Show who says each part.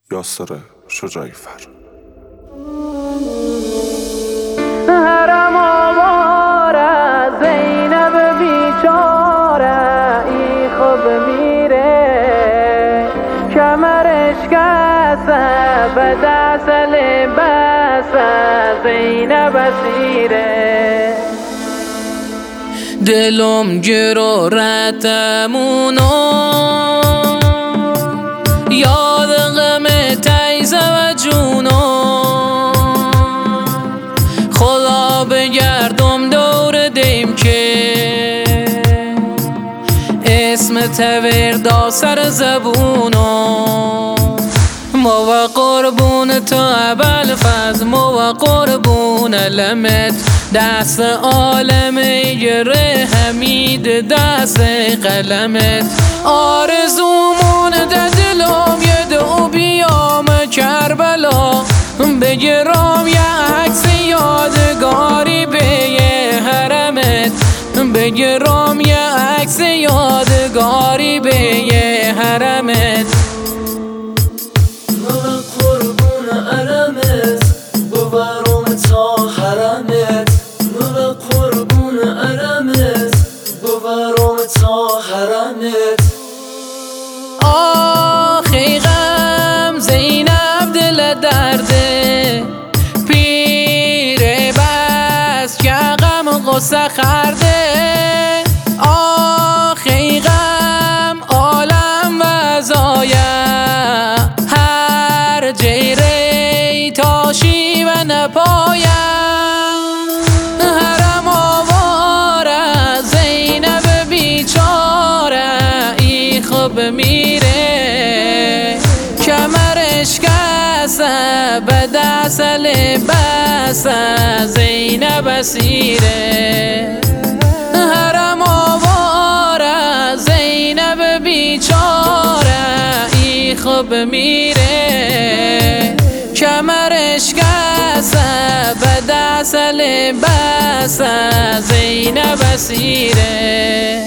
Speaker 1: یاسر شجاعی فر.
Speaker 2: حرم آواره زینب بیچاره ای خوب میره کمرش کسه به دست لباسه زینب اسیره دلم گرو رتمونو یاد غم تیزه و جونو خدا بگردم دور دیم که اسم توردا سر زبونو مو و قربون تو ابوالفضل مو و قربون لمت دست عالم گره حمید دست قلمت آرزومون ده دلم یه دو بیام کربلا بگیرم یه عکس یادگاری به یه حرمت بگیرم یه عکس یادگاری به یه حرمت
Speaker 3: من قربون علمت ببرم تا حرمت من قربون علمت ببرم تا حرمت
Speaker 2: آخی غم زینب دل درده پیره بس که غم غصه خرده آخی غم عالم وزایه هر جیره تاشی و نپایم حرم آواره زینب بیچاره ای خوب میره کمرش کسه به دست لباسه زینب اسیره حرم آواره زینب بیچاره ای خوب میره کمرش کسه به دست لباسه زینب اسیره